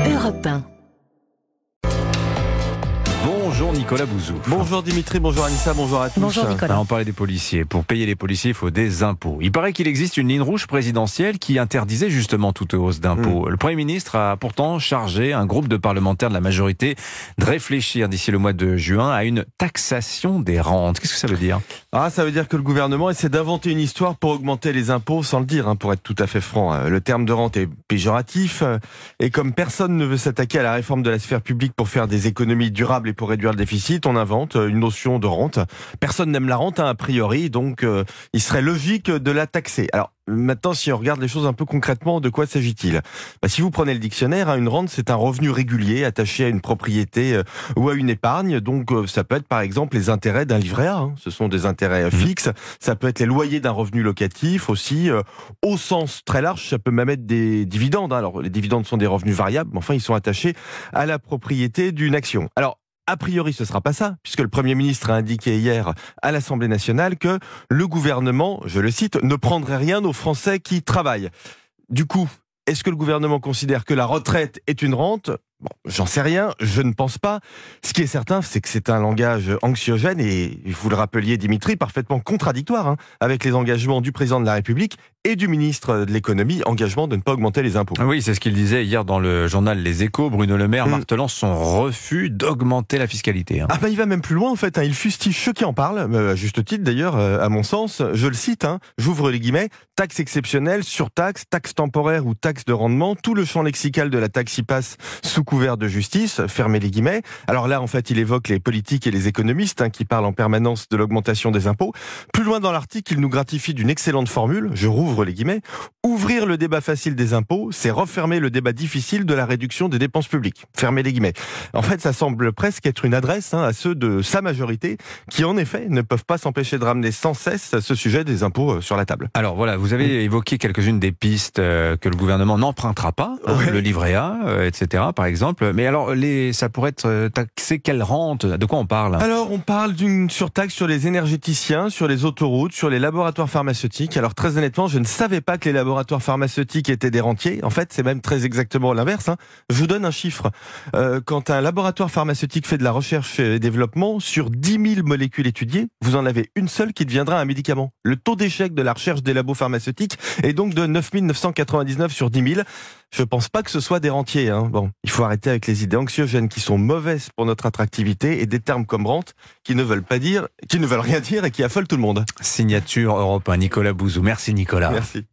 Europe 1. Bonjour Nicolas Bouzou. Bonjour Dimitri, bonjour Anissa, bonjour à tous. Bonjour Nicolas. On parlait des policiers. Pour payer les policiers, il faut des impôts. Il paraît qu'il existe une ligne rouge présidentielle qui interdisait justement toute hausse d'impôts. Le Premier ministre a pourtant chargé un groupe de parlementaires de la majorité de réfléchir d'ici le mois de juin à une taxation des rentes. Qu'est-ce que ça veut dire ? Ça veut dire que le gouvernement essaie d'inventer une histoire pour augmenter les impôts sans le dire, pour être tout à fait franc. Le terme de rente est péjoratif et comme personne ne veut s'attaquer à la réforme de la sphère publique pour faire des économies durables et pour réduire le déficit, on invente une notion de rente. Personne n'aime la rente, a priori, donc il serait logique de la taxer. Alors maintenant, si on regarde les choses un peu concrètement, de quoi s'agit-il ? Si vous prenez le dictionnaire, une rente, c'est un revenu régulier attaché à une propriété ou à une épargne. Donc ça peut être par exemple les intérêts d'un livret A, ce sont des intérêts fixes. Ça peut être les loyers d'un revenu locatif aussi. Au sens très large, ça peut même être des dividendes. Alors les dividendes sont des revenus variables, mais enfin ils sont attachés à la propriété d'une action. Alors a priori, ce ne sera pas ça, puisque le Premier ministre a indiqué hier à l'Assemblée nationale que le gouvernement, je le cite, ne prendrait rien aux Français qui travaillent. Du coup, est-ce que le gouvernement considère que la retraite est une rente ? J'en sais rien, je ne pense pas. Ce qui est certain, c'est que c'est un langage anxiogène et, vous le rappeliez Dimitri, parfaitement contradictoire avec les engagements du président de la République et du ministre de l'économie, engagement de ne pas augmenter les impôts. Oui, c'est ce qu'il disait hier dans le journal Les Échos, Bruno Le Maire martelant son refus d'augmenter la fiscalité. Il va même plus loin en fait, il fustige ceux qui en parlent, à juste titre d'ailleurs, à mon sens, je le cite, j'ouvre les guillemets, taxe exceptionnelle, surtaxe, taxe temporaire ou taxe de rendement, tout le champ lexical de la taxe y passe sous couvert de justice, fermez les guillemets. Alors là, en fait, il évoque les politiques et les économistes qui parlent en permanence de l'augmentation des impôts. Plus loin dans l'article, il nous gratifie d'une excellente formule, je rouvre les guillemets, ouvrir le débat facile des impôts, c'est refermer le débat difficile de la réduction des dépenses publiques. Fermez les guillemets. En fait, ça semble presque être une adresse à ceux de sa majorité qui, en effet, ne peuvent pas s'empêcher de ramener sans cesse ce sujet des impôts sur la table. Alors voilà, vous avez évoqué quelques-unes des pistes que le gouvernement n'empruntera pas, le livret A, etc. par exemple. Mais alors, ça pourrait être taxé quelle rente ? De quoi on parle ? Alors, on parle d'une surtaxe sur les énergéticiens, sur les autoroutes, sur les laboratoires pharmaceutiques. Alors, très honnêtement, je ne savais pas que les laboratoires pharmaceutiques étaient des rentiers. En fait, c'est même très exactement l'inverse. Je vous donne un chiffre. Quand un laboratoire pharmaceutique fait de la recherche et développement, sur 10 000 molécules étudiées, vous en avez une seule qui deviendra un médicament. Le taux d'échec de la recherche des labos pharmaceutiques est donc de 9 999 sur 10 000. Je pense pas que ce soit des rentiers. Il faut arrêter avec les idées anxiogènes qui sont mauvaises pour notre attractivité et des termes comme rente qui ne veulent rien dire et qui affolent tout le monde. Signature Europe 1, Nicolas Bouzou. Merci Nicolas. Merci.